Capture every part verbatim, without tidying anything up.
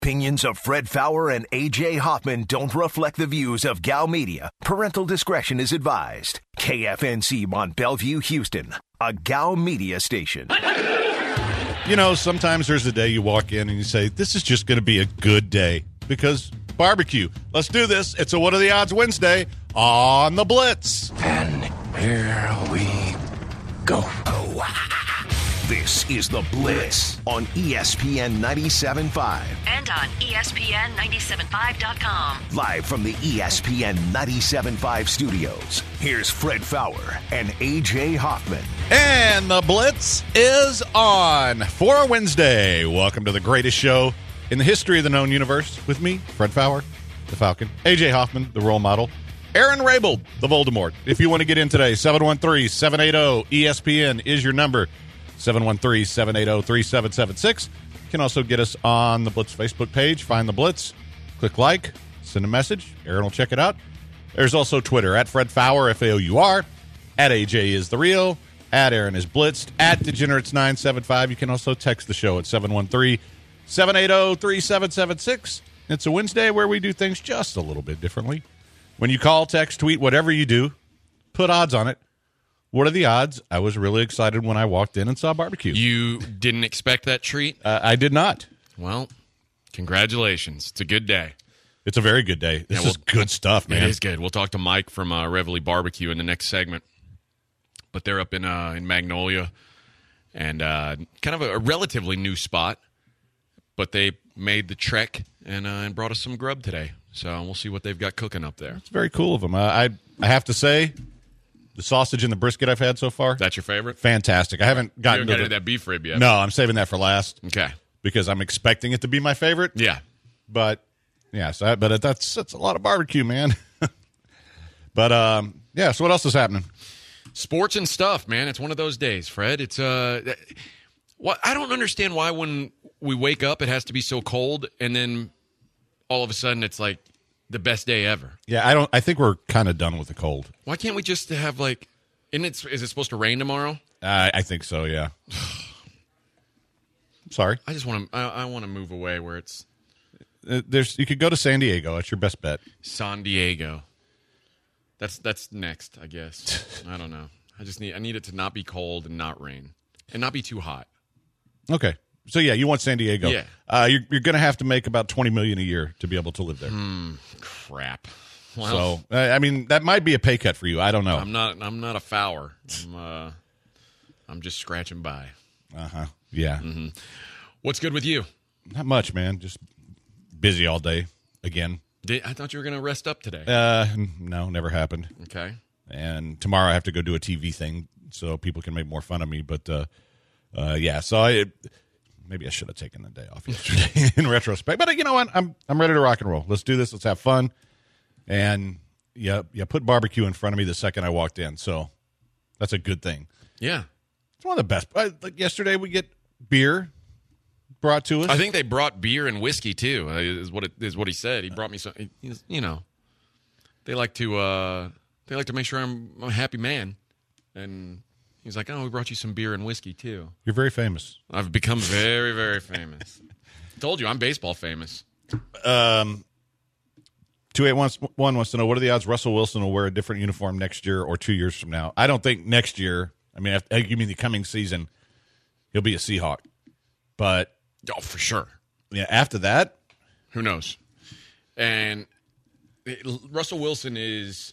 opinions of Fred Faour and A J Hoffman don't reflect the views of G A L Media. Parental discretion is advised. K F N C Mont Bellevue, Houston, a G A L Media station. You know, sometimes there's a day you walk in and you say, this is just going to be a good day because barbecue. Let's do this. It's a What Are the Odds Wednesday on the Blitz. And here we go. This is The Blitz on E S P N ninety-seven point five. And on E S P N ninety-seven point five dot com. Live from the E S P N ninety-seven point five studios, here's Fred Faour and A J Hoffman. And The Blitz is on for a Wednesday. Welcome to the greatest show in the history of the known universe with me, Fred Faour, the Falcon, A J Hoffman, the role model, Aaron Rabel, the Voldemort. If you want to get in today, seven one three, seven eight zero, E S P N is your number. seven one three, seven eight zero, three seven seven six. You can also get us on the Blitz Facebook page. Find the Blitz. Click like. Send a message. Aaron will check it out. There's also Twitter, at Fred Faour, F A O U R. At A J is the real. At Aaron is Blitzed. At Degenerates nine seven five. You can also text the show at seven one three, seven eight zero, three seven seven six. It's a Wednesday where we do things just a little bit differently. When you call, text, tweet, whatever you do, put odds on it. What are the odds? I was really excited when I walked in and saw barbecue. You didn't expect that treat? Uh, I did not. Well, congratulations. It's a good day. It's a very good day. This yeah, well, is good stuff, man. It is good. We'll talk to Mike from uh, Reveille Barbecue in the next segment. But they're up in uh, in Magnolia, and uh, kind of a, a relatively new spot. But they made the trek and, uh, and brought us some grub today. So we'll see what they've got cooking up there. It's very cool of them. Uh, I I have to say, the sausage and the brisket I've had so far. That's your favorite? Fantastic. I haven't gotten you haven't to got the, into that beef rib yet. No, I'm saving that for last. Okay. Because I'm expecting it to be my favorite. Yeah. But, yeah, so I, but that's, that's a lot of barbecue, man. but, um, yeah, so what else is happening? Sports and stuff, man. It's one of those days, Fred. It's uh, what I don't understand why when we wake up it has to be so cold, and then all of a sudden it's like the best day ever. Yeah, I don't. I think we're kind of done with the cold. Why can't we just have like? Isn't it? Is it supposed to rain tomorrow? Uh, I think so. Yeah. I'm sorry. I just want to. I, I want to move away where it's. Uh, there's. You could go to San Diego. That's your best bet. San Diego. That's that's next, I guess. I don't know. I just need I need it to not be cold and not rain and not be too hot. Okay. So yeah, you want San Diego? Yeah. Uh, you're you're going to have to make about twenty million a year to be able to live there. Hmm. Crap. Well, so uh, I mean, that might be a pay cut for you. I don't know. I'm not. I'm not a Faour. I'm. Uh, I'm just scratching by. Uh huh. Yeah. Mm-hmm. What's good with you? Not much, man. Just busy all day again. Did, I thought you were going to rest up today. Uh, no, never happened. Okay. And tomorrow I have to go do a T V thing so people can make more fun of me. But, uh, uh, yeah, so I maybe I should have taken the day off yesterday in retrospect. But you know what? I'm I'm ready to rock and roll. Let's do this. Let's have fun. And, yeah, yeah, put barbecue in front of me the second I walked in. So that's a good thing. Yeah. It's one of the best. Like yesterday we get beer brought to us. I think they brought beer and whiskey too. Uh, is what it is what he said. He brought me some. He's, you know, they like to uh, they like to make sure I'm a happy man, and he's like, "Oh, we brought you some beer and whiskey too." You're very famous. I've become very, very famous. Told you, I'm baseball famous. Um, two eight one one wants to know, what are the odds Russell Wilson will wear a different uniform next year or two years from now? I don't think next year. I mean, if, you mean the coming season, he'll be a Seahawk, but. Oh, for sure. Yeah, after that? Who knows? And it, Russell Wilson is...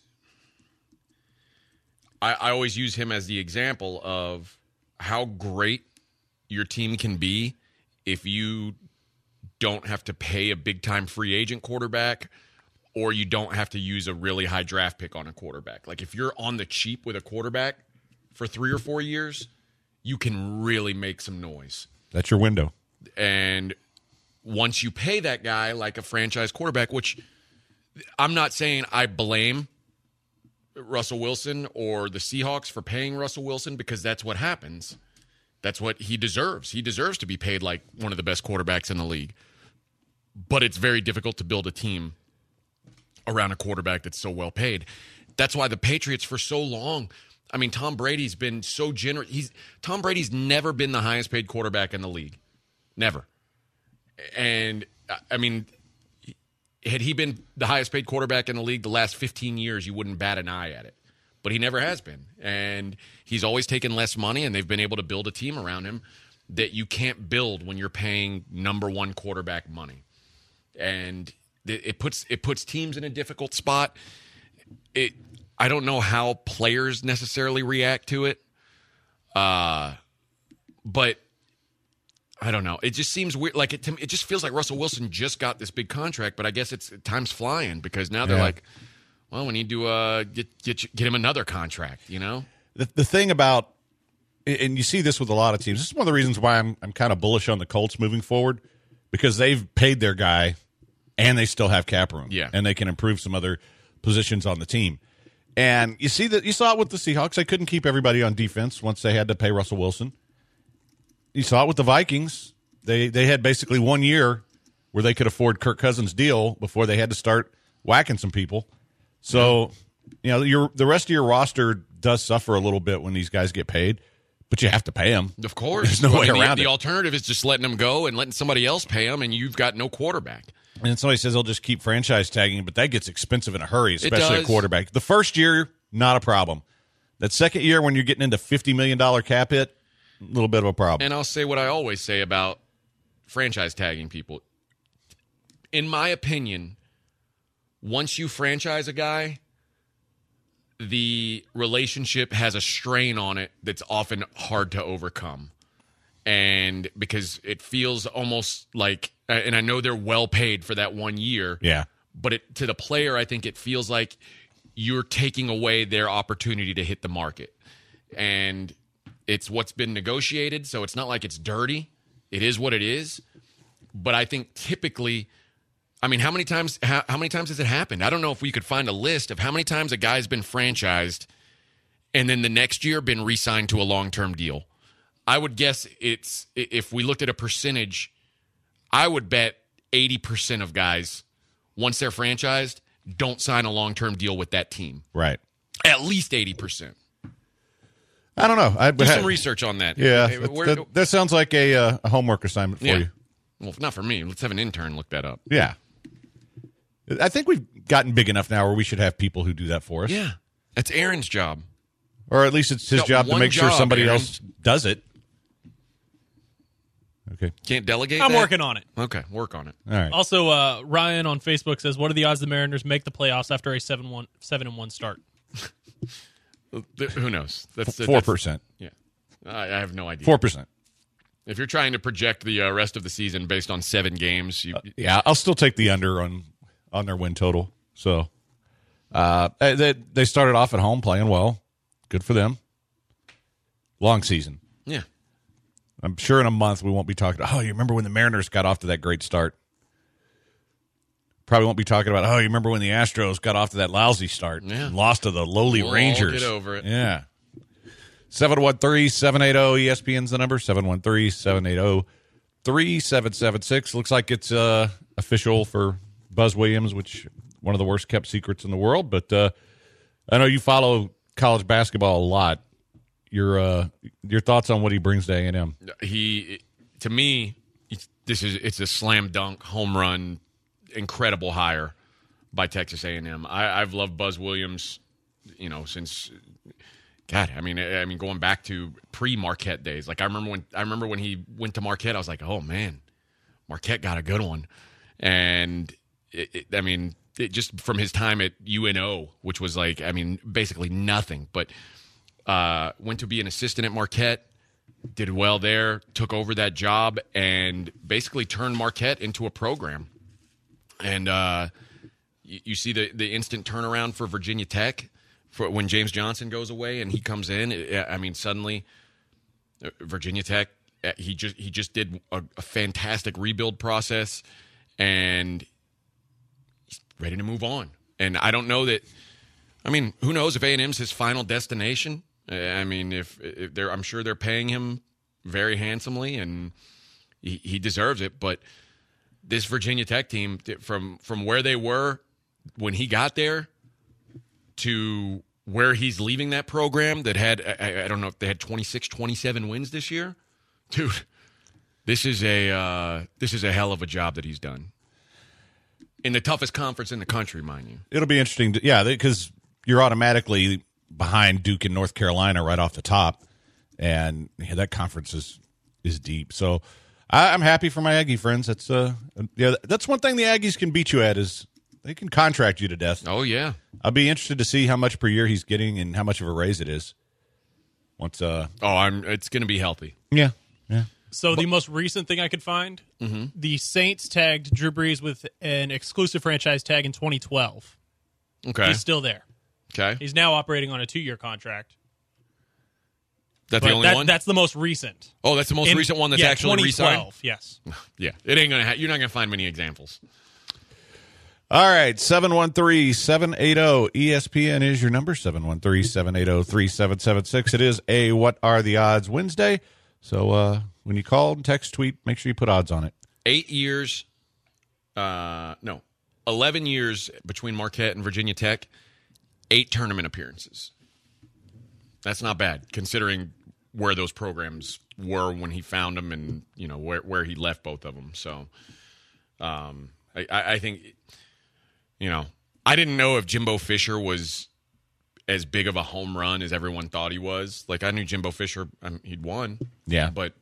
I, I always use him as the example of how great your team can be if you don't have to pay a big-time free agent quarterback or you don't have to use a really high draft pick on a quarterback. Like, if you're on the cheap with a quarterback for three or four years, you can really make some noise. That's your window. And once you pay that guy like a franchise quarterback, which I'm not saying I blame Russell Wilson or the Seahawks for paying Russell Wilson, because that's what happens. That's what he deserves. He deserves to be paid like one of the best quarterbacks in the league. But it's very difficult to build a team around a quarterback that's so well paid. That's why the Patriots for so long, I mean, Tom Brady's been so generous. He's Tom Brady's never been the highest paid quarterback in the league. Never. And I mean, had he been the highest paid quarterback in the league the last fifteen years, you wouldn't bat an eye at it. But he never has been. And he's always taken less money, and they've been able to build a team around him that you can't build when you're paying number one quarterback money. And it, it puts it puts teams in a difficult spot. It I don't know how players necessarily react to it. Uh, but I don't know. It just seems weird. Like it, it just feels like Russell Wilson just got this big contract, but I guess it's time's flying because now they're yeah. like, well, we need to uh, get get get him another contract. You know, the the thing about, and you see this with a lot of teams. This is one of the reasons why I'm I'm kind of bullish on the Colts moving forward because they've paid their guy, and they still have cap room. Yeah, and they can improve some other positions on the team. And you see that you saw it with the Seahawks. They couldn't keep everybody on defense once they had to pay Russell Wilson. You saw it with the Vikings. They they had basically one year where they could afford Kirk Cousins' deal before they had to start whacking some people. So, you know, your the rest of your roster does suffer a little bit when these guys get paid, but you have to pay them. Of course. There's no well, way I mean, around the, it. The alternative is just letting them go and letting somebody else pay them, and you've got no quarterback. And somebody says they'll just keep franchise tagging, but that gets expensive in a hurry, especially a quarterback. The first year, not a problem. That second year when you're getting into fifty million dollars cap hit, a little bit of a problem. And I'll say what I always say about franchise tagging people. In my opinion, once you franchise a guy, the relationship has a strain on it that's often hard to overcome. And because it feels almost like, and I know they're well paid for that one year. Yeah. But it, to the player, I think it feels like you're taking away their opportunity to hit the market. And it's what's been negotiated, so it's not like it's dirty. It is what it is. But I think typically, I mean, how many times how, how many times has it happened? I don't know if we could find a list of how many times a guy's been franchised and then the next year been re-signed to a long-term deal. I would guess it's, if we looked at a percentage, I would bet eighty percent of guys, once they're franchised, don't sign a long-term deal with that team. Right. At least eighty percent. I don't know. I Do some research on that. Yeah, Hey, that, where- that, that sounds like a, uh, a homework assignment for yeah. you. Well, not for me. Let's have an intern look that up. Yeah. I think we've gotten big enough now where we should have people who do that for us. Yeah. That's Aaron's job. Or at least it's his Got job to one make sure job, somebody Aaron. else does it. Okay. Can't delegate I'm that? working on it. Okay, work on it. All right. Also, uh, Ryan on Facebook says, "What are the odds the Mariners make the playoffs after a seven one seven and one start?" Th- Who knows? That's Four percent. Yeah. I, I have no idea. Four percent. If you're trying to project the uh, rest of the season based on seven games, you, Yeah, I'll still take the under on on their win total. So uh, they they started off at home playing well. Good for them. Long season. yeah. I'm sure in a month we won't be talking about, oh, you remember when the Mariners got off to that great start? Probably won't be talking about, oh, you remember when the Astros got off to that lousy start Yeah. and lost to the lowly We'll all Rangers. get over it. Yeah. seven one three, seven eight zero E S P N's the number, seven one three, seven eight zero, three seven seven six. Looks like it's uh, official for Buzz Williams, which one of the worst kept secrets in the world. But uh, I know you follow college basketball a lot. Your uh, your thoughts on what he brings to A and M? He, to me, it's, this is it's a slam dunk, home run, incredible hire by Texas A and M. I, I've loved Buzz Williams, you know, since God. I mean, I, I mean, going back to pre-Marquette days. Like I remember when I remember when he went to Marquette, I was like, oh man, Marquette got a good one. And it, it, I mean, it, just from his time at U N O, which was like, I mean, basically nothing, but. Uh, went to be an assistant at Marquette, did well there, took over that job, and basically turned Marquette into a program. And uh, you, you see the, the instant turnaround for Virginia Tech for when James Johnson goes away and he comes in. I mean, suddenly Virginia Tech, he just he just did a, a fantastic rebuild process, and he's ready to move on. And I don't know that. I mean, who knows if A and M's his final destination? I mean, if, if they're, I'm sure they're paying him very handsomely, and he, he deserves it. But this Virginia Tech team, from from where they were when he got there to where he's leaving that program that had, I, I don't know if they had twenty-six, twenty-seven wins this year, dude. This is a uh, this is a hell of a job that he's done. in the toughest conference in the country, mind you. It'll be interesting. To, yeah, because you're automatically behind Duke and North Carolina right off the top, and yeah, that conference is is deep. So I, I'm happy for my Aggie friends. That's uh, yeah, that's one thing the Aggies can beat you at is they can contract you to death. Oh yeah, I'll be interested to see how much per year he's getting and how much of a raise it is. Once, uh, oh, I'm. It's going to be healthy. Yeah, yeah. So the most recent thing I could find, mm-hmm. the Saints tagged Drew Brees with an exclusive franchise tag in twenty twelve. Okay. He's still there. Okay. He's now operating on a two-year contract. That's but the only that, one? That's the most recent. Oh, that's the most in, recent one that's yeah, actually re-signed? yes. Yeah. It ain't gonna ha- you're not going to find many examples. All right, seven one three, seven eight zero, E S P N is your number, seven one three, seven eight zero, three seven seven six. It is a What Are the Odds Wednesday. So uh, when you call, text, tweet, make sure you put odds on it. Eight years, uh, no, eleven years between Marquette and Virginia Tech, eight tournament appearances. That's not bad, considering where those programs were when he found them and, you know, where, where he left both of them. So um, I, I think, you know, I didn't know if Jimbo Fisher was as big of a home run as everyone thought he was. Like, I knew Jimbo Fisher, um, he'd won. Yeah. But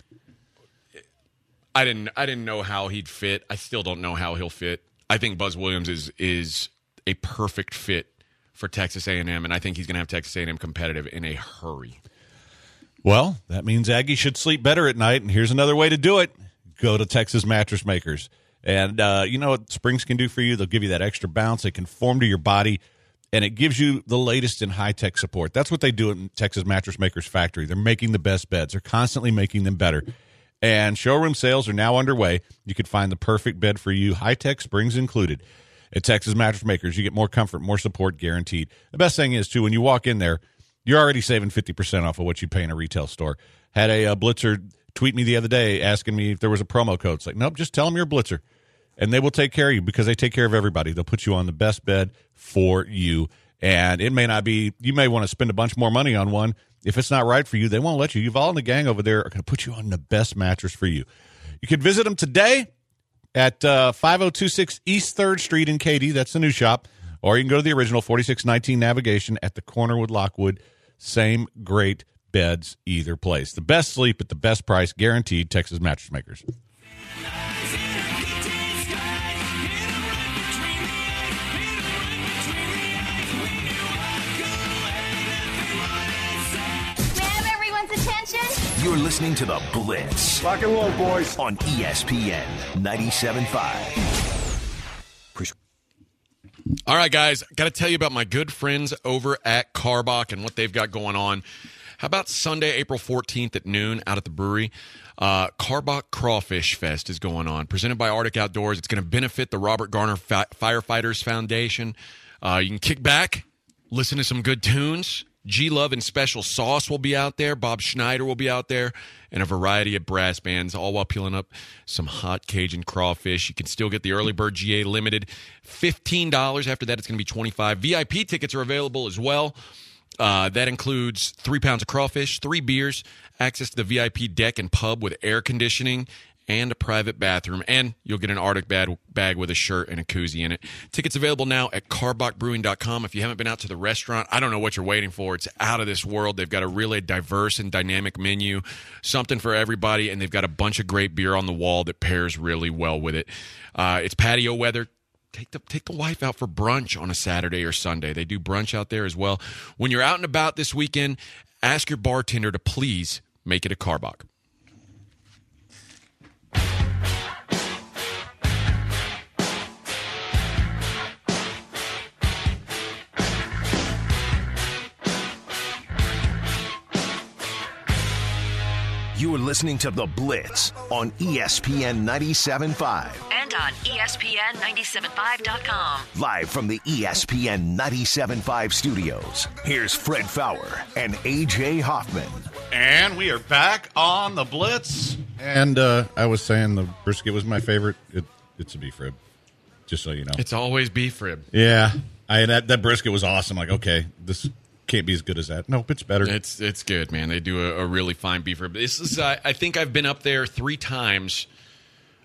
I didn't I didn't know how he'd fit. I still don't know how he'll fit. I think Buzz Williams is is a perfect fit for Texas A and M, and I think he's going to have Texas A and M competitive in a hurry. Well, that means Aggie should sleep better at night, and here's another way to do it. Go to Texas Mattress Makers. And uh, you know what Springs can do for you? They'll give you that extra bounce. They conform to your body, and it gives you the latest in high-tech support. That's what they do in Texas Mattress Makers factory. They're making the best beds. They're constantly making them better. And showroom sales are now underway. You can find the perfect bed for you, high-tech springs included. At Texas Mattress Makers, you get more comfort, more support guaranteed. The best thing is, too, when you walk in there, you're already saving fifty percent off of what you pay in a retail store. Had a, a Blitzer tweet me the other day asking me if there was a promo code. It's like, nope, just tell them you're a Blitzer. And they will take care of you because they take care of everybody. They'll put you on the best bed for you. And it may not be, you may want to spend a bunch more money on one. If it's not right for you, they won't let you. Yuval and the gang over there are going to put you on the best mattress for you. You can visit them today at uh, five oh two six East third Street in Katy. That's the new shop. Or you can go to the original forty-six nineteen Navigation at the corner with Lockwood. Same great beds either place. The best sleep at the best price, guaranteed. Texas Mattress Makers. You're listening to The Blitz. Rock and roll, boys. On E S P N ninety-seven point five. All right, guys, got to tell you about my good friends over at Karbach and what they've got going on. How about Sunday, April fourteenth at noon out at the brewery? Uh, Karbach Crawfish Fest is going on, presented by Arctic Outdoors. It's going to benefit the Robert Garner Fi- Firefighters Foundation. Uh, you can kick back, listen to some good tunes. G-Love and Special Sauce will be out there. Bob Schneider will be out there. And a variety of brass bands, all while peeling up some hot Cajun crawfish. You can still get the Early Bird G A Limited. fifteen dollars. After that, it's going to be twenty-five dollars. V I P tickets are available as well. Uh, that includes three pounds of crawfish, three beers, access to the V I P deck and pub with air conditioning, and a private bathroom. And you'll get an Arctic bag, bag with a shirt and a koozie in it. Tickets available now at karbach brewing dot com. If you haven't been out to the restaurant, I don't know what you're waiting for. It's out of this world. They've got a really diverse and dynamic menu, something for everybody, and they've got a bunch of great beer on the wall that pairs really well with it. Uh, it's patio weather. Take the take the wife out for brunch on a Saturday or Sunday. They do brunch out there as well. When you're out and about this weekend, ask your bartender to please make it a Karbach. You are listening to The Blitz on E S P N ninety-seven point five. And on E S P N ninety-seven point five dot com. Live from the E S P N ninety-seven point five studios, here's Fred Fowler and A J Hoffman. And we are back on The Blitz. And uh, I was saying the brisket was my favorite. It, it's a beef rib, just so you know. It's always beef rib. Yeah. I that, that brisket was awesome. Like, okay, this can't be as good as that. Nope, it's better. It's it's good, man. They do a, a really fine beef rib. This is, uh, I think I've been up there three times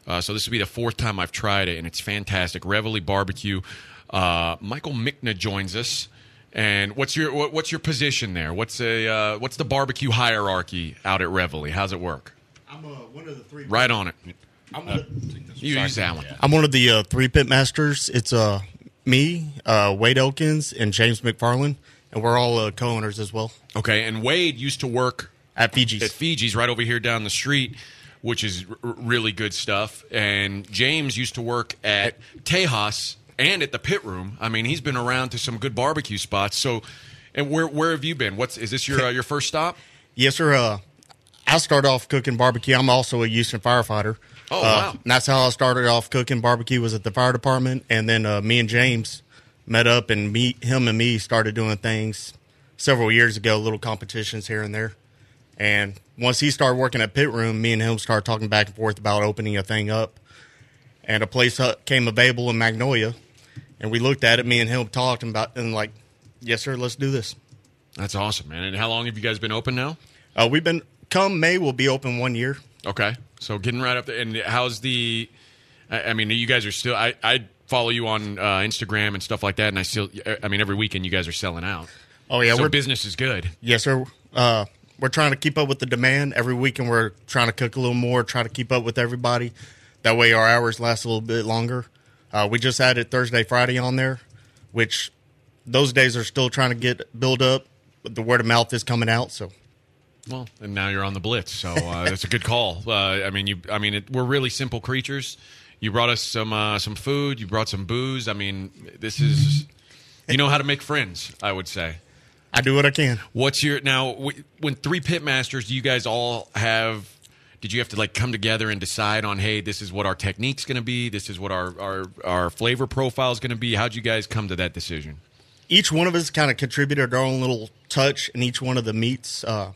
Uh, so this will be the fourth time I've tried it, and it's fantastic. Reveille Barbecue. Uh, Michael Mickna joins us. And what's your what, what's your position there? What's a uh, what's the barbecue hierarchy out at Reveille? How's it work? I'm uh, one of the three. Right on it. I'm one, You use that one. I'm one of the uh, three pit masters. It's uh, me, uh, Wade Elkins, and James McFarland, and we're all uh, co-owners as well. Okay, and Wade used to work At Fiji's. at Fiji's right over here down the street, which is r- really good stuff. And James used to work at Tejas and at the Pit Room. I mean, he's been around to some good barbecue spots. So, and where where have you been? What's is this your uh, your first stop? Yes, sir. Uh, I started off cooking barbecue. I'm also a Houston firefighter. Oh, uh, wow. And that's how I started off cooking barbecue, was at the fire department. And then uh, me and James met up, and me, him and me started doing things several years ago, little competitions here and there. And once he started working at Pit Room, me and him started talking back and forth about opening a thing up. And a place came available in Magnolia. And we looked at it, me and him talked about, and like, yes, sir, let's do this. That's awesome, man. And how long have you guys been open now? Uh, we've been, come May, we'll be open one year. Okay, so getting right up there. And how's the? I, I mean, you guys are still. I, I follow you on uh, Instagram and stuff like that, and I still. I mean, every weekend you guys are selling out. Oh, yeah. So we're, business is good. yes, sir. Uh, we're trying to keep up with the demand. Every weekend we're trying to cook a little more, try to keep up with everybody. That way our hours last a little bit longer. Uh, we just added Thursday, Friday on there, which those days are still trying to get build up. But the word of mouth is coming out, so. Well, and now you're on the Blitz, so uh, that's a good call. Uh, I mean, you. I mean, it, we're really simple creatures. You brought us some uh, some food. You brought some booze. I mean, this is. You know how to make friends, I would say. I do what I can. What's your now? W- when three pit masters, do you guys all have? Did you have to like come together and decide on, hey, this is what our technique's going to be. This is what our our our flavor profile is going to be. How'd you guys come to that decision? Each one of us kind of contributed our own little touch in each one of the meats. Uh,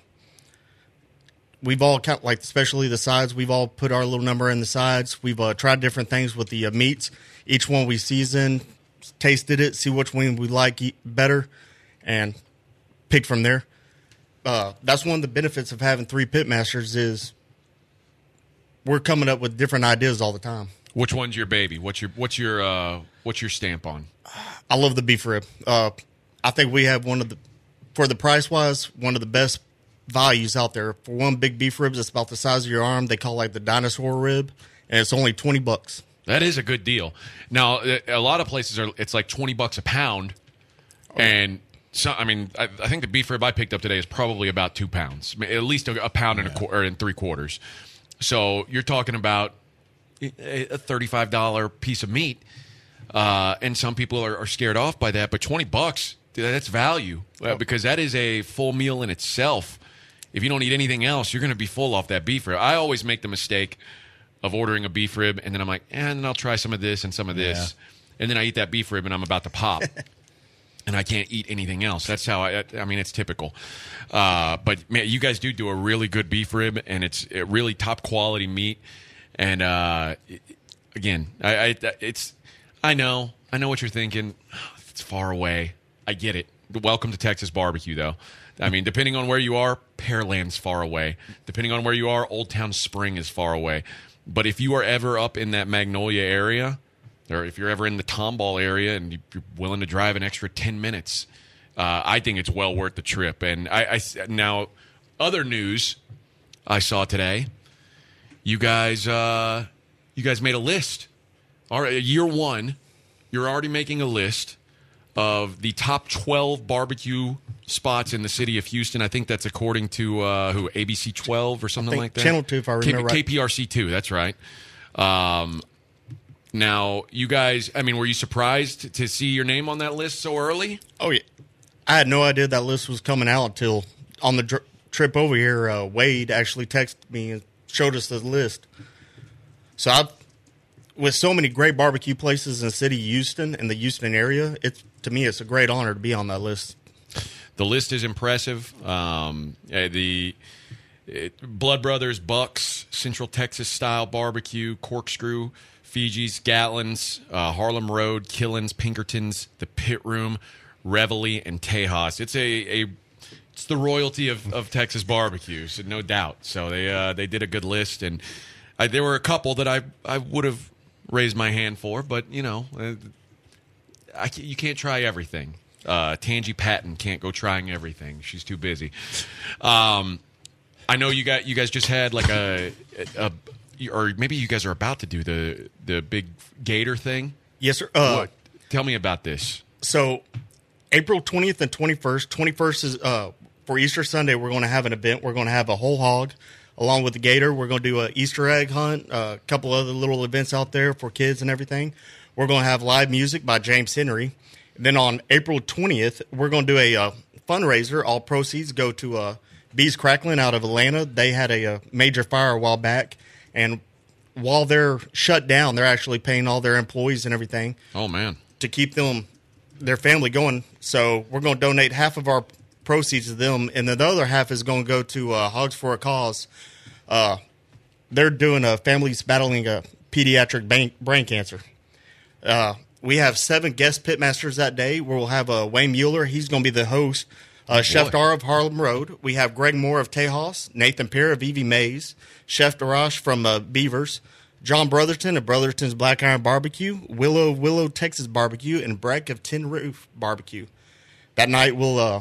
we've all kind of, like, especially the sides, we've all put our little number in the sides. We've uh, tried different things with the uh, meats. Each one we seasoned, tasted it, see which one we like eat better, and pick from there. Uh, that's one of the benefits of having three pit masters is we're coming up with different ideas all the time. Which one's your baby? What's your what's your uh, what's your stamp on? I love the beef rib. Uh, I think we have one of the, for the price wise, one of the best values out there. For one big beef rib that's about the size of your arm, they call like the dinosaur rib, and it's only twenty bucks. That is a good deal. Now, a lot of places are it's like twenty bucks a pound, and so I mean, I, I think the beef rib I picked up today is probably about two pounds, at least a, a pound and a quarter and three quarters. So you're talking about a thirty-five dollar piece of meat. Uh, and some people are, are scared off by that, but twenty bucks, that's value uh, because that is a full meal in itself. If you don't eat anything else, you're going to be full off that beef rib. I always make the mistake of ordering a beef rib, and then I'm like, eh, and then I'll try some of this and some of this. Yeah. And then I eat that beef rib, and I'm about to pop. And I can't eat anything else. That's how I, I mean, it's typical. Uh, but, man, you guys do do a really good beef rib, and it's a really top-quality meat. And, uh, again, I, I it's... I know. I know what you're thinking. It's far away. I get it. Welcome to Texas barbecue, though. I mean, depending on where you are, Pearland's far away. Depending on where you are, Old Town Spring is far away. But if you are ever up in that Magnolia area, or if you're ever in the Tomball area and you're willing to drive an extra ten minutes, uh, I think it's well worth the trip. And I, I now, other news I saw today, you guys, uh, you guys made a list. All right, year one, you're already making a list of the top twelve barbecue spots in the city of Houston. I think that's according to uh, who A B C twelve or something like that. Channel two, if I remember K- right. K P R C two, that's right. Um, now, you guys, I mean, were you surprised to see your name on that list so early? Oh yeah, I had no idea that list was coming out until on the dr- trip over here. Uh, Wade actually texted me and showed us the list. So I've. With so many great barbecue places in the city of Houston and the Houston area, it's to me it's a great honor to be on that list. The list is impressive. Um, the it, Blood Brothers, Bucks, Central Texas style barbecue, Corkscrew, Fiji's, Gatlin's, uh, Harlem Road, Killen's, Pinkerton's, the Pit Room, Reveille, and Tejas. It's a, a it's the royalty of, of Texas barbecues, no doubt. So they uh, they did a good list, and I, there were a couple that I I would have raised my hand for, but you know, uh, I, you can't try everything. Uh, Tangi Patton can't go trying everything; she's too busy. Um, I know you got you guys just had like a, a, a or maybe you guys are about to do the the big gator thing. Yes, sir. Uh, what? Tell me about this. So, April twentieth and twenty-first. twenty-first is uh, for Easter Sunday. We're going to have an event. We're going to have a whole hog along with the gator. We're going to do an Easter egg hunt, a couple other little events out there for kids and everything. We're going to have live music by James Henry. And then on April twentieth, we're going to do a uh, fundraiser. All proceeds go to uh, Bees Crackling out of Atlanta. They had a, a major fire a while back, and while they're shut down, they're actually paying all their employees and everything. Oh, man. To keep them, their family going. So we're going to donate half of our proceeds to them, and then the other half is going to go to uh, Hogs for a Cause. Uh, they're doing a families battling a pediatric brain, brain cancer. Uh, we have seven guest pitmasters that day. We'll have uh, Wayne Mueller. He's going to be the host. Uh, Chef Dar of Harlem Road. We have Greg Moore of Tejas, Nathan Pear of Evie Mays, Chef Darash from uh, Beavers, John Brotherton of Brotherton's Black Iron Barbecue, Willow of Willow Texas Barbecue, and Breck of Tin Roof Barbecue. That night we'll uh,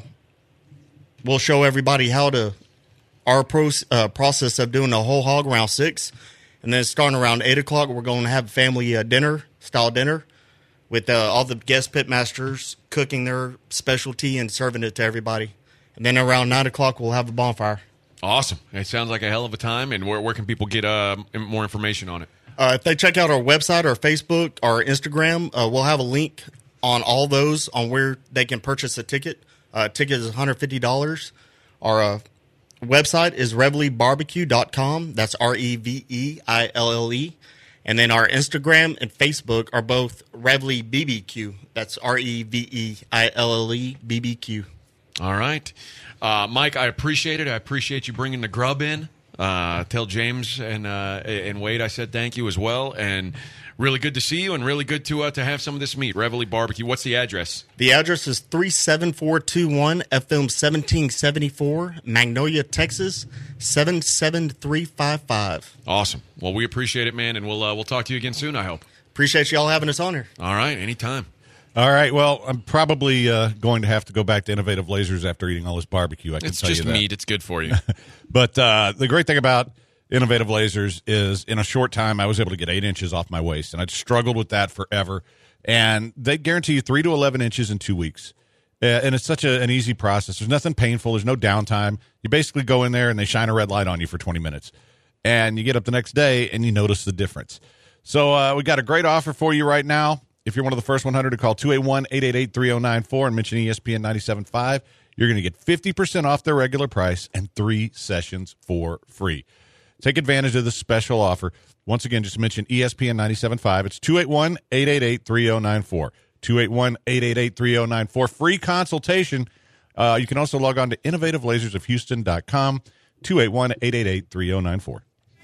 we'll show everybody how to our pro, uh, process of doing a whole hog around six, and then starting around eight o'clock we're going to have a family uh, dinner style dinner with uh, all the guest pitmasters cooking their specialty and serving it to everybody. And then around nine o'clock, we'll have a bonfire. Awesome. It sounds like a hell of a time. And where, where can people get uh, more information on it? Uh, if they check out our website, our Facebook, our Instagram, uh, we'll have a link on all those on where they can purchase a ticket. Uh, ticket is one hundred fifty dollars. Our uh, website is reveille barbecue dot com. That's R E V E I L L E. And then our Instagram and Facebook are both Reveille B B Q. That's R E V E I L L E B B Q. All right. Uh, Mike, I appreciate it. I appreciate you bringing the grub in. Uh, tell James and uh, and Wade I said thank you as well. And really good to see you and really good to uh, to have some of this meat. Reveille Barbecue. What's the address? The address is three seven four two one F M seventeen seventy-four, Magnolia, Texas, seven seven three five five. Awesome. Well, we appreciate it, man, and we'll uh, we'll talk to you again soon, I hope. Appreciate y'all having us on here. All right. Anytime. All right. Well, I'm probably uh, going to have to go back to Innovative Lasers after eating all this barbecue. I can it's tell just you that. meat. It's good for you. But uh, the great thing about Innovative Lasers is in a short time I was able to get eight inches off my waist, and I'd struggled with that forever. And they guarantee you three to eleven inches in two weeks. Uh, and it's such a, an easy process. There's nothing painful. There's no downtime. You basically go in there and they shine a red light on you for twenty minutes. And you get up the next day and you notice the difference. So uh, we got a great offer for you right now. If you're one of the first one hundred to call two eight one, eight eight eight, three oh nine four and mention E S P N ninety-seven point five, you're going to get fifty percent off their regular price and three sessions for free. Take advantage of this special offer. Once again, just mention E S P N ninety-seven point five. It's two eight one, eight eight eight, three oh nine four. two eight one, eight eight eight, three oh nine four. Free consultation. Uh, you can also log on to innovative lasers of houston dot com. two eight one, eight eight eight, three oh nine four.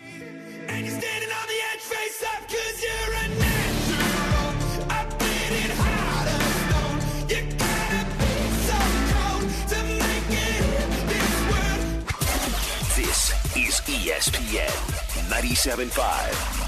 And you're standing on the edge, face up, cause you're a natural. I've been in harder stone. You gotta be so cold to make it in this world. This is E S P N ninety-seven point five.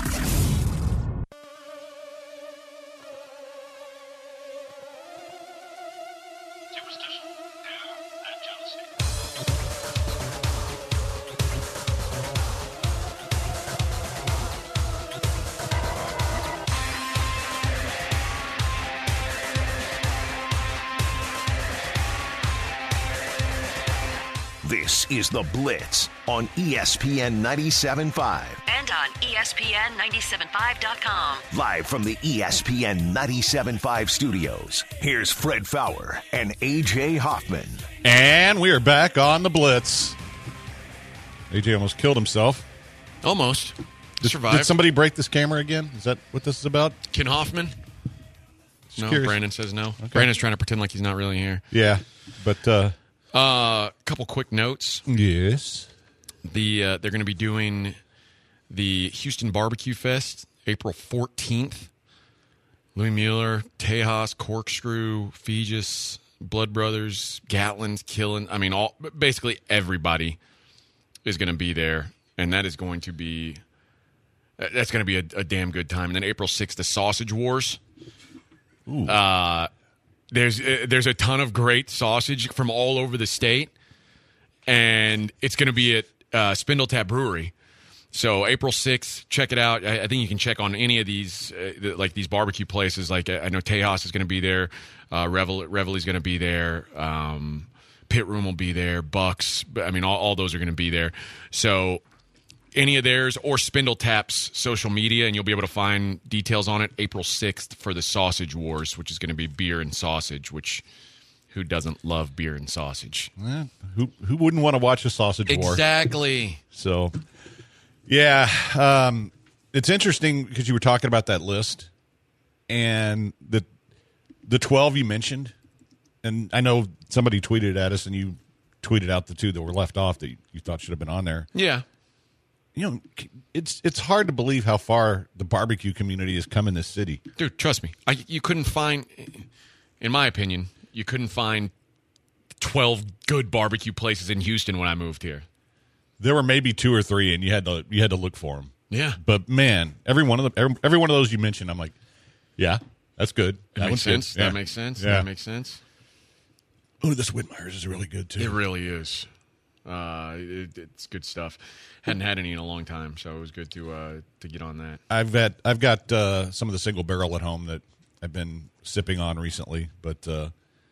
This is The Blitz on E S P N ninety-seven point five. And on E S P N ninety-seven point five dot com. Live from the E S P N ninety-seven point five studios, here's Fred Faour and A J Hoffman. And we are back on The Blitz. A J almost killed himself. Almost. Did, Survived. did somebody break this camera again? Is that what this is about? Ken Hoffman? Just No, curious. Brandon says no. Okay. Brandon's trying to pretend like he's not really here. Yeah, but uh, A uh, couple quick notes. yes. The uh, they're going to be doing the Houston Barbecue Fest April fourteenth. Louis Mueller, Tejas, Corkscrew, Fegis, Blood Brothers, Gatlin's, Killing. I mean, all basically everybody is going to be there, and that is going to be Uh, That's going to be a, a damn good time. And then April sixth, the Sausage Wars. Ooh. Uh, there's uh, there's a ton of great sausage from all over the state, and it's going to be at uh, Spindle Tap Brewery. So April sixth, check it out. I, I think you can check on any of these, uh, the, like these barbecue places. Like I know Tejas is going to be there. Uh, Revel Reveille's going to be there. Um, Pit Room will be there. Bucks. I mean, all, all those are going to be there. So any of theirs or Spindle Tap's social media, and you'll be able to find details on it. April sixth for the Sausage Wars, which is going to be beer and sausage, which who doesn't love beer and sausage? Eh, who who wouldn't want to watch a sausage war? Exactly. So, yeah, um, it's interesting because you were talking about that list and the the twelve you mentioned, and I know somebody tweeted at us, and you tweeted out the two that were left off that you, you thought should have been on there. Yeah. You know, it's it's hard to believe how far the barbecue community has come in this city. Dude, trust me. I, you couldn't find, in my opinion, you couldn't find twelve good barbecue places in Houston when I moved here. There were maybe two or three, and you had to you had to look for them. Yeah. But man, every one of them, every, every one of those you mentioned, I'm like, yeah, that's good. That, That makes one's sense. good. Yeah. That makes sense. Yeah. That makes sense. Oh, this Whitmire's is really good too. It really is. Uh, it, it's good stuff. Hadn't had any in a long time, so it was good to uh, to get on that. I've got I've got uh, some of the single barrel at home that I've been sipping on recently, but uh,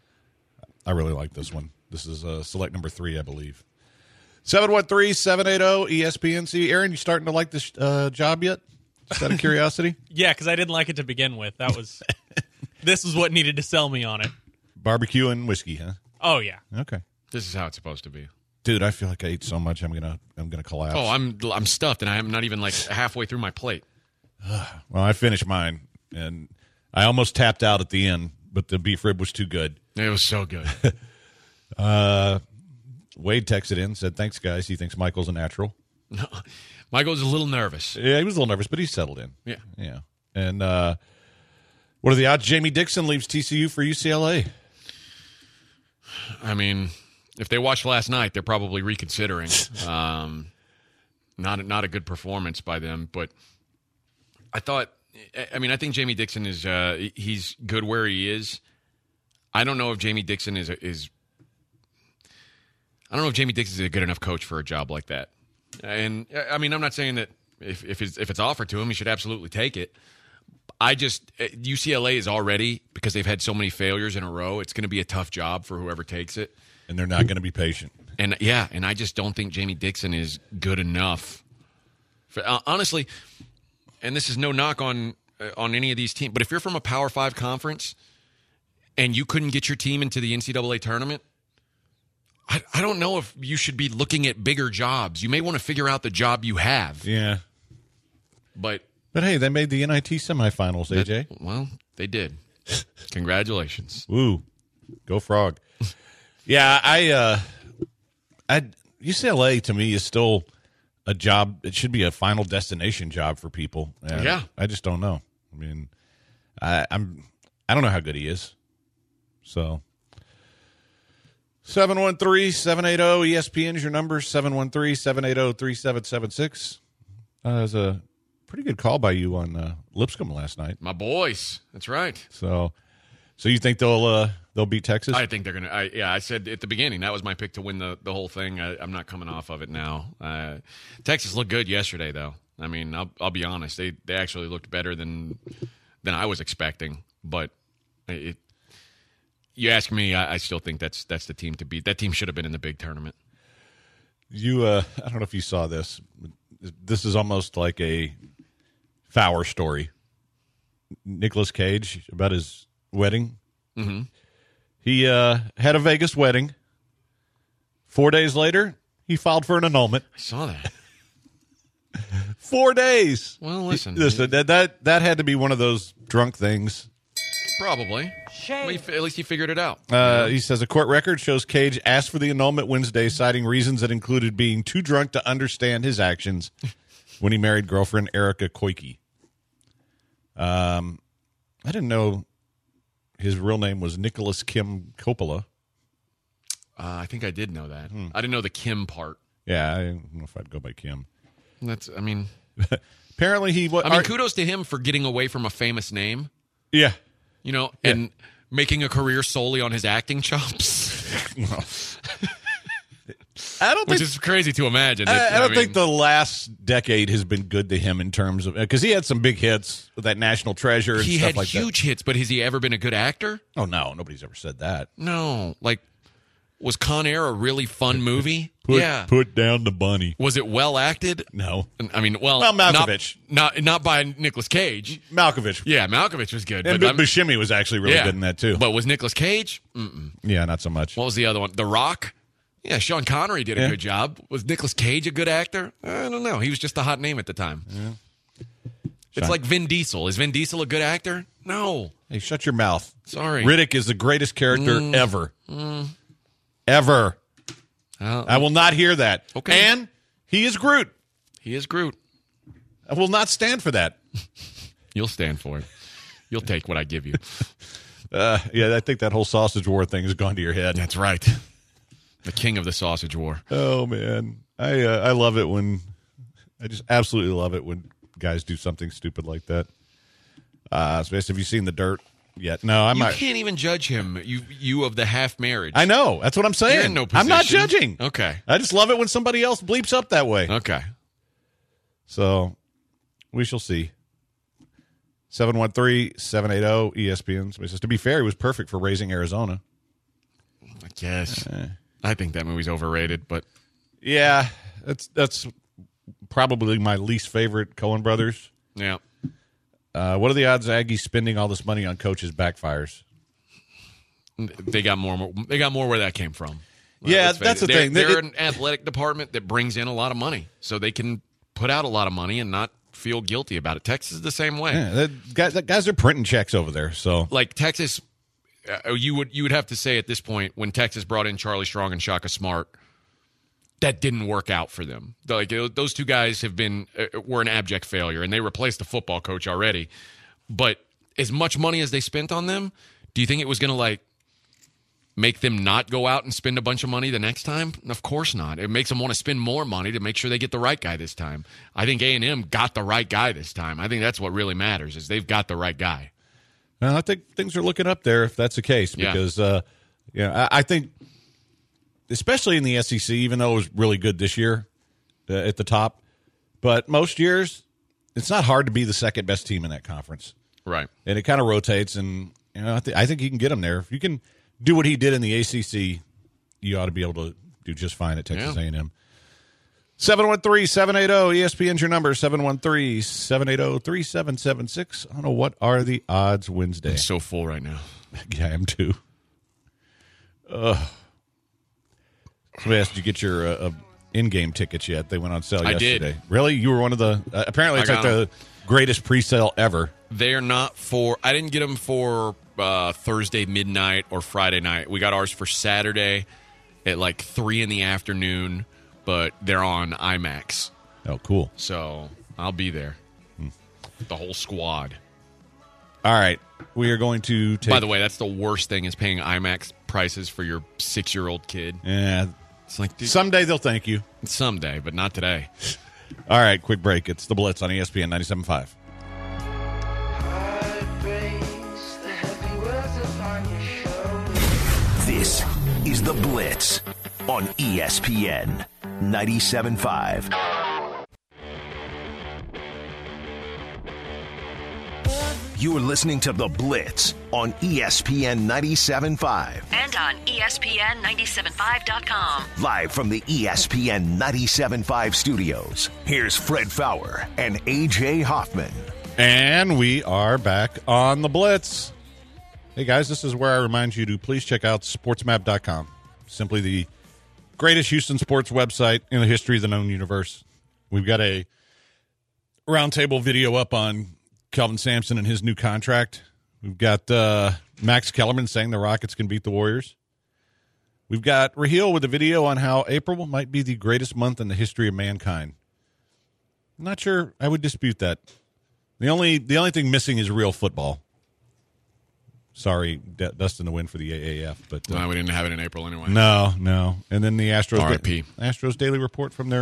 I really like this one. This is uh, select number three, I believe. seven one three, seven eight zero, E S P N C. Aaron, you starting to like this uh, job yet? Just out of curiosity? Yeah, because I didn't like it to begin with. That was this is what needed to sell me on it. Barbecue and whiskey, huh? Oh yeah. Okay. This is how it's supposed to be. Dude, I feel like I ate so much I'm gonna I'm gonna collapse. Oh, I'm I'm stuffed, and I'm not even like halfway through my plate. Well, I finished mine, and I almost tapped out at the end, but the beef rib was too good. It was so good. uh, Wade texted in, said, thanks, guys. He thinks Michael's a natural. Michael's a little nervous. Yeah, he was a little nervous, but he's settled in. Yeah. Yeah. And uh, what are the odds Jamie Dixon leaves T C U for U C L A? I mean, if they watched last night, they're probably reconsidering. Um, not, not a good performance by them, but I thought, I mean, I think Jamie Dixon is, uh, he's good where he is. I don't know if Jamie Dixon is, is, I don't know if Jamie Dixon is a good enough coach for a job like that. And I mean, I'm not saying that if, if it's, if it's offered to him, he should absolutely take it. I just, U C L A is already, because they've had so many failures in a row, it's going to be a tough job for whoever takes it. And they're not going to be patient. And yeah, and I just don't think Jamie Dixon is good enough. For, uh, honestly, and this is no knock on uh, on any of these teams, but if you're from a Power Five conference and you couldn't get your team into the N C double A tournament, I, I don't know if you should be looking at bigger jobs. You may want to figure out the job you have. Yeah. But But hey, they made the N I T semifinals, A J. That, well, they did. Congratulations. Woo. Go Frog. Yeah, I, uh, I, U C L A to me is still a job. It should be a final destination job for people. And yeah. I just don't know. I mean, I, I'm, I don't know how good he is. So, seven one three, seven eight zero, E S P N is your number, seven one three, seven eight zero, three seven seven six. Uh, it was a pretty good call by you on uh, Lipscomb last night. My boys. That's right. So, so you think they'll uh, they'll beat Texas? I think they're going to. Yeah, I said at the beginning that was my pick to win the, the whole thing. I, I'm not coming off of it now. Uh, Texas looked good yesterday, though. I mean, I'll, I'll be honest. They they actually looked better than than I was expecting. But it, you ask me, I, I still think that's that's the team to beat. That team should have been in the big tournament. You, uh, I don't know if you saw this. This is almost like a Fowler story. Nicolas Cage about his wedding. Mm-hmm. He uh, had a Vegas wedding. Four days later, he filed for an annulment. I saw that. Four days. Well, listen. He, listen, that, that that had to be one of those drunk things. Probably. Well, he, at least he figured it out. Uh, he says a court record shows Cage asked for the annulment Wednesday, citing reasons that included being too drunk to understand his actions when he married girlfriend Erica Koike. Um, I didn't know his real name was Nicholas Kim Coppola. Uh, I think I did know that. Hmm. I didn't know the Kim part. Yeah, I don't know if I'd go by Kim. That's. I mean, apparently he. What, I mean, are, kudos to him for getting away from a famous name, yeah, you know, Yeah. and making a career solely on his acting chops. I don't Which think is crazy to imagine. I, It- I don't mean, think the last decade has been good to him in terms of because he had some big hits with that National Treasure and he stuff had like huge hits, but has he ever been a good actor? that. Oh no, nobody's ever said that. No. Like, was Con Air a really fun movie? Put, yeah. put down the bunny. Was it well acted? No, I mean, well, Well, not- Malkovich. Not, not by Nicolas Cage. Malkovich. Yeah, Malkovich was good. And but I'm- Buscemi was actually really yeah. good in that too. But was Nicolas Cage? Mm-mm. yeah, not so much. What was the other one? The Rock? Yeah, Sean Connery did a Yeah. good job. Was Nicolas Cage a good actor? I don't know. He was just a hot name at the time. It's Sean- like Vin Diesel. Is Vin Diesel a good actor? No. Hey, shut your mouth. Sorry. Riddick is the greatest character Mm. ever. Ever. Uh, I will not hear that. Okay. And he is Groot. he is Groot. I will not stand for that. You'll stand for it. You'll take what I give you. Uh, yeah, I think that whole sausage war thing has gone to your head. That's right. The king of the sausage war. Oh man, I uh, I love it when I just absolutely love it when guys do something stupid like that. Uh, so have you seen The Dirt yet? No, I'm You not. can't even judge him. You you of the half marriage. I know. That's what I'm saying. You're in no I'm not position. judging. Okay. I just love it when somebody else bleeps up that way. Okay. So we shall see. seven one three, seven eight zero, E S P N. Somebody says, to be fair, he was perfect for Raising Arizona. I guess. I think that movie's overrated, but Yeah, that's that's probably my least favorite Coen brothers. yeah. Uh, what are the odds Aggies spending all this money on coaches backfires? They got more. They got more where that came from. Yeah, Let's face that's it. the they're, thing. They're It- an athletic department that brings in a lot of money, so they can put out a lot of money and not feel guilty about it. Texas is the same way. Yeah, that, guys, that guys are printing checks over there. So Like Texas, uh, you would you would have to say at this point when Texas brought in Charlie Strong and Shaka Smart, that didn't work out for them. Like those two guys have been uh, were an abject failure, and they replaced the football coach already. But as much money as they spent on them, do you think it was going to like make them not go out and spend a bunch of money the next time? Of course not. It makes them want to spend more money to make sure they get the right guy this time. I think A and M got the right guy this time. I think that's what really matters is they've got the right guy. well, I think things are looking up there if that's the case. Yeah. Because uh, you know, I, I think, especially in the S E C, even though it was really good this year uh, at the top, but most years it's not hard to be the second best team in that conference. Right. And it kind of rotates, and you know, I, th- I think you can get them there. If you can do what he did in the A C C, you ought to be able to do just fine at Texas Yeah. A and M. seven one three, seven eight zero, E S P N's your number, seven one three, seven eight zero, three seven seven six. I don't know, what are the odds Wednesday? I'm so full right now. Yeah, I am too. Ugh. Somebody asked, did you get your uh, uh, in-game tickets yet? They went on sale I did. yesterday. Really? You were one of the... Uh, apparently, I it's like got the greatest pre-sale ever. They're not for. I didn't get them for uh, Thursday midnight or Friday night. We got ours for Saturday at like three in the afternoon, but they're on IMAX, Oh, cool. so I'll be there. The whole squad. All right. We are going to take... By the way, that's the worst thing is paying IMAX prices for your six-year-old kid. Yeah. It's like dude, Someday they'll thank you. someday, but not today. All right, quick break. It's The Blitz on E S P N ninety-seven point five. This is The Blitz on E S P N ninety-seven point five. You're listening to The Blitz on E S P N ninety-seven point five. And on E S P N nine seven five dot com. Live from the E S P N ninety-seven point five studios, here's Fred Fowler and A J Hoffman. And we are back on The Blitz. Hey, guys, this is where I remind you to please check out sports map dot com. Simply the greatest Houston sports website in the history of the known universe. We've got a roundtable video up on Kelvin Sampson and his new contract. We've got uh, Max Kellerman saying the Rockets can beat the Warriors. We've got Raheel with a video on how April might be the greatest month in the history of mankind. I'm not sure I would dispute that. The only the only thing missing is real football. Sorry, D- Dustin, to win for the A A F, but uh, No, we didn't have it in April anyway. no, no. And then the Astros R I P Astros Daily Report from their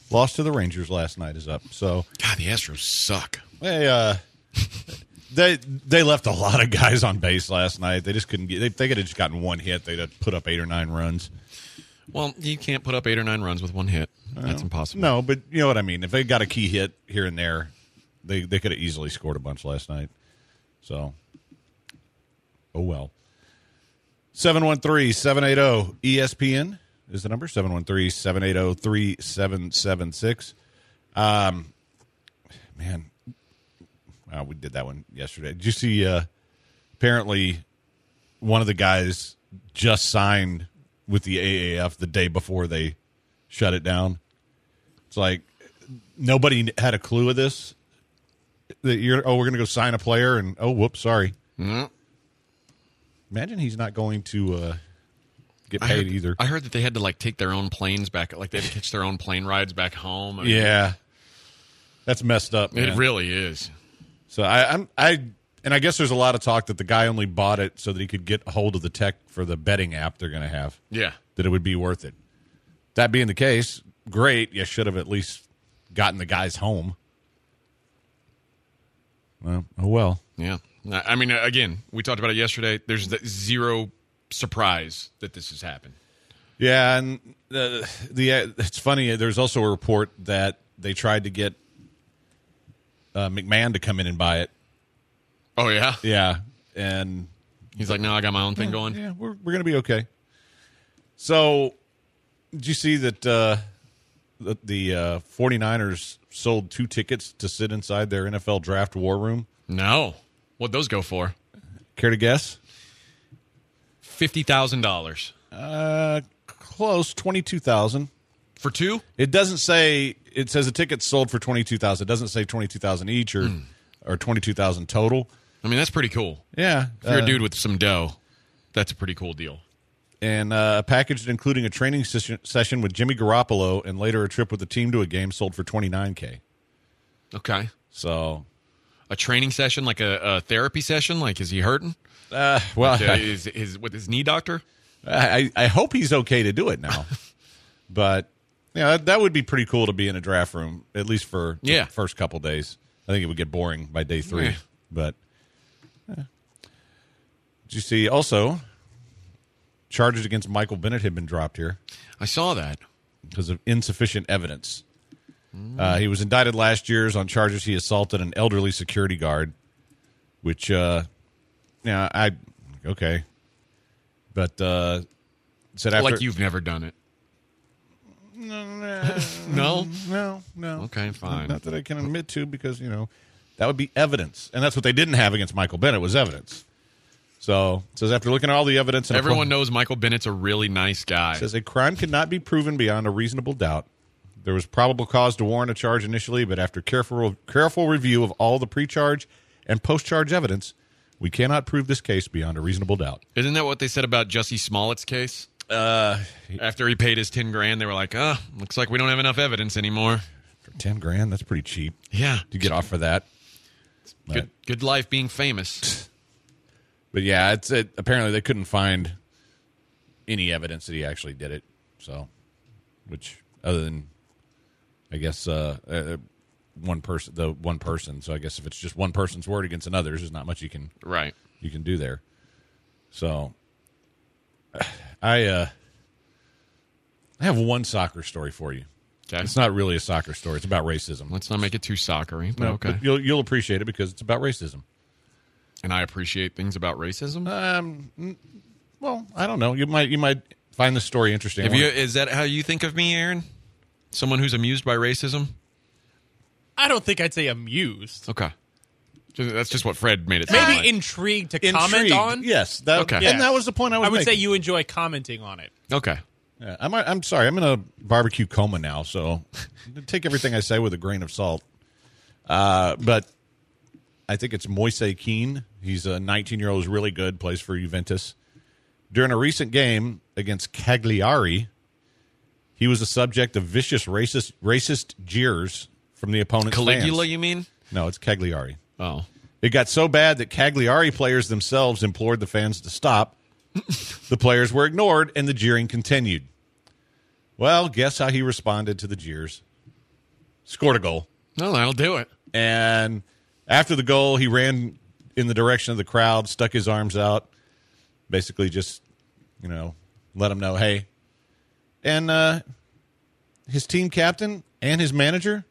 lost to the Rangers last night is up. So God, the Astros suck. they uh, they they left a lot of guys on base last night. They just couldn't get. They, they could have just gotten one hit. They'd have put up eight or nine runs. Well, you can't put up eight or nine runs with one hit. That's impossible. No, but you know what I mean. If they got a key hit here and there, they they could have easily scored a bunch last night. So, oh well. seven one three, seven eight zero, E S P N is the number. seven one three, seven eight zero, three seven seven six. Um, man, wow, we did that one yesterday. Did you see, uh, apparently one of the guys just signed with the A A F the day before they shut it down. It's like nobody had a clue of this. That you're, oh, we're going to go sign a player, and oh, whoops, sorry. Mm-hmm. Imagine he's not going to uh, get I paid heard, either. I heard that they had to like take their own planes back, like they had to catch their own plane rides back home. I mean, Yeah, that's messed up. it man. really is. So I, I'm I, and I guess there's a lot of talk that the guy only bought it so that he could get a hold of the tech for the betting app they're going to have. Yeah, That it would be worth it. That being the case, great. You should have at least gotten the guys home. Well, oh well. yeah. I mean, again, we talked about it yesterday. There's the zero surprise that this has happened. Yeah, and uh, the uh, it's funny. There's also a report that they tried to get uh, McMahon to come in and buy it. Oh yeah, Yeah, and he's like, no, I got my own thing going. yeah, we're we're gonna be okay. So, did you see that uh, the, the uh, 49ers sold two tickets to sit inside their N F L draft war room? No, what'd those go for? Care to guess? Fifty thousand dollars Uh, close, twenty-two thousand. for two. It doesn't say. It says a ticket sold for twenty-two thousand. It doesn't say twenty-two thousand each or Hmm. or twenty-two thousand total. I mean, that's pretty cool. Yeah, If you're uh, a dude with some dough, that's a pretty cool deal. and uh, packaged including a training session, session with Jimmy Garoppolo and later a trip with the team to a game sold for twenty-nine K. Okay, So, a training session, like a, a therapy session. Like, is he hurting? uh, well, Uh, I, is his with his knee doctor? I, I hope he's okay to do it now. But yeah, that, that would be pretty cool to be in a draft room at least for Yeah. the first couple days. I think it would get boring by day three. Yeah. But yeah. Did you see also charges against Michael Bennett had been dropped here I saw that. because of insufficient evidence. Uh, he was indicted last year on charges he assaulted an elderly security guard, which, uh, yeah, I okay, but uh, said after Like you've never done it. No. no, no, Okay, fine. not that I can admit to because you know that would be evidence, and that's what they didn't have against Michael Bennett was evidence. So it says after looking at all the evidence, and Everyone knows Michael Bennett's a really nice guy. says a crime could not be proven beyond a reasonable doubt. There was probable cause to warrant a charge initially, but after careful careful review of all the pre-charge and post-charge evidence, we cannot prove this case beyond a reasonable doubt. Isn't that what they said about Jussie Smollett's case? Uh, After he paid his ten grand, they were like, "Ah, oh, looks like we don't have enough evidence anymore." For ten grand, that's pretty cheap Yeah, to get off for that. good, good life being famous. But yeah, it's it, apparently they couldn't find any evidence that he actually did it. So, which other than I guess uh, uh, one person, the one person. So I guess if it's just one person's word against another's, there's not much you can Right. you can do there. So, I uh, I have one soccer story for you. Okay. It's not really a soccer story. It's about racism. Let's not make it too soccery, but No, okay. but you'll you'll appreciate it because it's about racism. And I appreciate things about racism. Um, n- well, I don't know. You might you might find this story interesting. Have you? Is that how you think of me, Aaron? Someone who's amused by racism? I don't think I'd say amused. Okay. Just- That's just what Fred made it sound Maybe like. intrigued to comment Intrigued. on. Yes. That, Okay. And Yeah. that was the point I was I would say making. you enjoy commenting on it. Okay. Yeah, I'm, I'm sorry. I'm in a barbecue coma now, so take everything I say with a grain of salt. Uh, but I think it's Moise Kean. He's a nineteen-year-old who's really good, plays for Juventus. During a recent game against Cagliari, he was the subject of vicious racist racist jeers from the opponent's Caligula, fans. you mean? No, it's Cagliari. Oh. It got so bad that Cagliari players themselves implored the fans to stop. The players were ignored, and the jeering continued. Well, guess how he responded to the jeers? scored a goal. No, that'll do it. And after the goal, he ran in the direction of the crowd, stuck his arms out, basically just, you know, let them know, hey. And uh, his team captain and his manager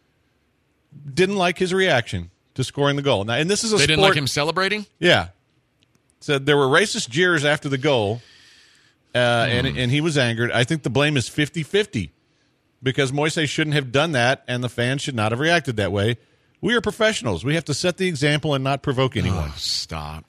didn't like his reaction to scoring the goal. Now, and this is a They sport, didn't like him celebrating? Yeah. Said there were racist jeers after the goal, uh, mm. and and he was angered. I think the blame is fifty-fifty because Moises shouldn't have done that, and the fans should not have reacted that way. We are professionals. We have to set the example and not provoke anyone. Oh, stop.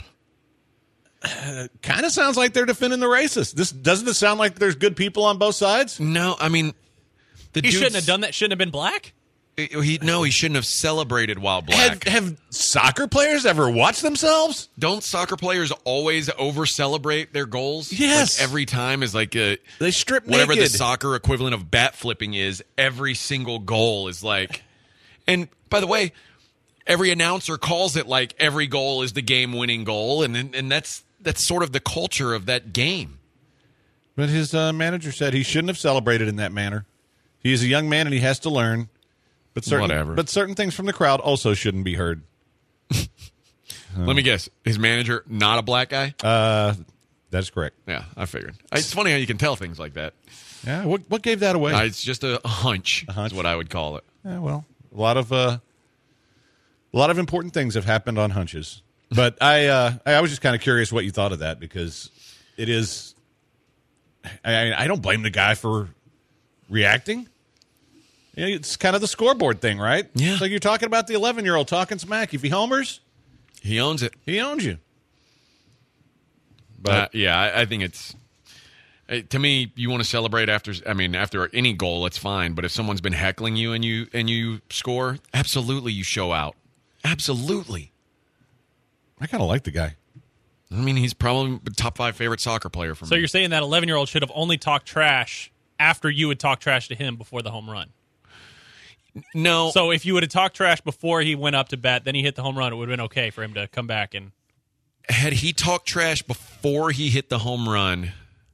Uh, kind of sounds like they're defending the racists. This doesn't it sound like there's good people on both sides? No, I mean, the He dude's- shouldn't have done that. Shouldn't have been black. He no, he shouldn't have celebrated while black. Have, have soccer players ever watched themselves? Don't soccer players always over celebrate their goals? Yes. Like every time is like a They strip whatever naked. the soccer equivalent of bat flipping is. Every single goal is like, and by the way, every announcer calls it like every goal is the game-winning goal, and and that's that's sort of the culture of that game. But his uh, manager said he shouldn't have celebrated in that manner. He is a young man and he has to learn. But certain, Whatever. But certain things from the crowd also shouldn't be heard. Let me guess. His manager, not a black guy? Uh, that's correct. Yeah, I figured. It's funny how you can tell things like that. Yeah. What what gave that away? Uh, it's just a, a hunch. A hunch. Is what I would call it. Yeah, well, a lot of uh, a lot of important things have happened on hunches. But I uh, I was just kind of curious what you thought of that because it is. I, I don't blame the guy for reacting. You know, it's kind of the scoreboard thing, right? Yeah. It's like you're talking about the eleven-year-old talking smack. If he homers, He owns it. he owns you. But uh, yeah, I, I think it's uh, to me. You want to celebrate after. I mean, after any goal, that's fine. But if someone's been heckling you and you and you score, absolutely, you show out. Absolutely. I kind of like the guy. I mean, he's probably the top five favorite soccer player for me. So you're saying that eleven-year-old should have only talked trash after you would talk trash to him before the home run? No. So if you would have talked trash before he went up to bat, then he hit the home run, it would have been okay for him to come back and. Had he talked trash before he hit the home run,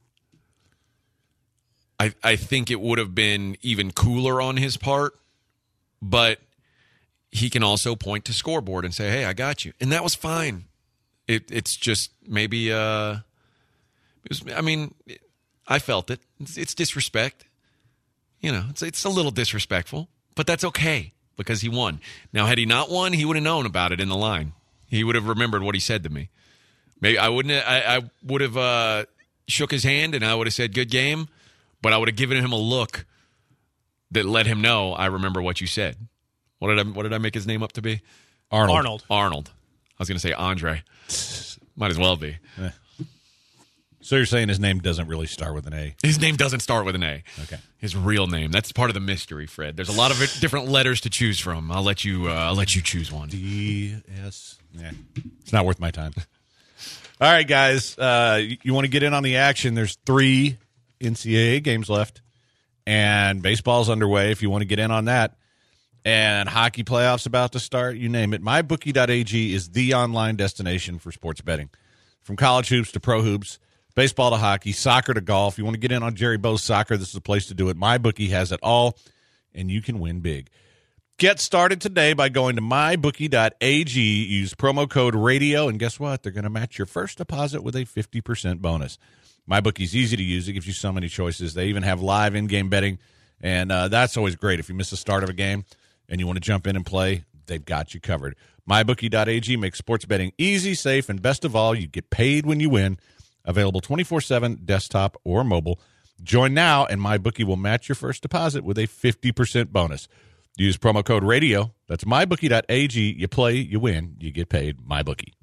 I I think it would have been even cooler on his part. But he can also point to scoreboard and say, "Hey, I got you," and that was fine. It it's just maybe. Uh, it was. I mean, I felt it. It's, it's disrespect. You know, it's it's a little disrespectful, but that's okay because he won. Now, had he not won, he would have known about it in the line. He would have remembered what he said to me. Maybe I wouldn't. I, I would have uh, shook his hand and I would have said, "Good game," but I would have given him a look that let him know I remember what you said. What did I? What did I make his name up to be? Arnold. Arnold. Arnold. I was going to say Andre. Might as well be. So you're saying his name doesn't really start with an A? His name doesn't start with an A. Okay. His real name. That's part of the mystery, Fred. There's a lot of different letters to choose from. I'll let you. Uh, I'll let you choose one. D S. Yeah, it's not worth my time. All right, guys. Uh, you you want to get in on the action? There's three N C double A games left, and baseball's underway. If you want to get in on that, and hockey playoffs about to start, you name it. my bookie dot a g is the online destination for sports betting, from college hoops to pro hoops. Baseball to hockey, soccer to golf. You want to get in on Jerry Bo's soccer, this is the place to do it. MyBookie has it all, and you can win big. Get started today by going to my bookie dot a g. Use promo code radio, and guess what? They're going to match your first deposit with a fifty percent bonus. MyBookie's easy to use. It gives you so many choices. They even have live in-game betting, and uh, that's always great. If you miss the start of a game and you want to jump in and play, they've got you covered. my bookie dot a g makes sports betting easy, safe, and best of all, you get paid when you win. Available twenty-four seven, desktop or mobile. Join now, and MyBookie will match your first deposit with a fifty percent bonus. Use promo code radio. That's my bookie dot a g. You play, you win, you get paid. MyBookie.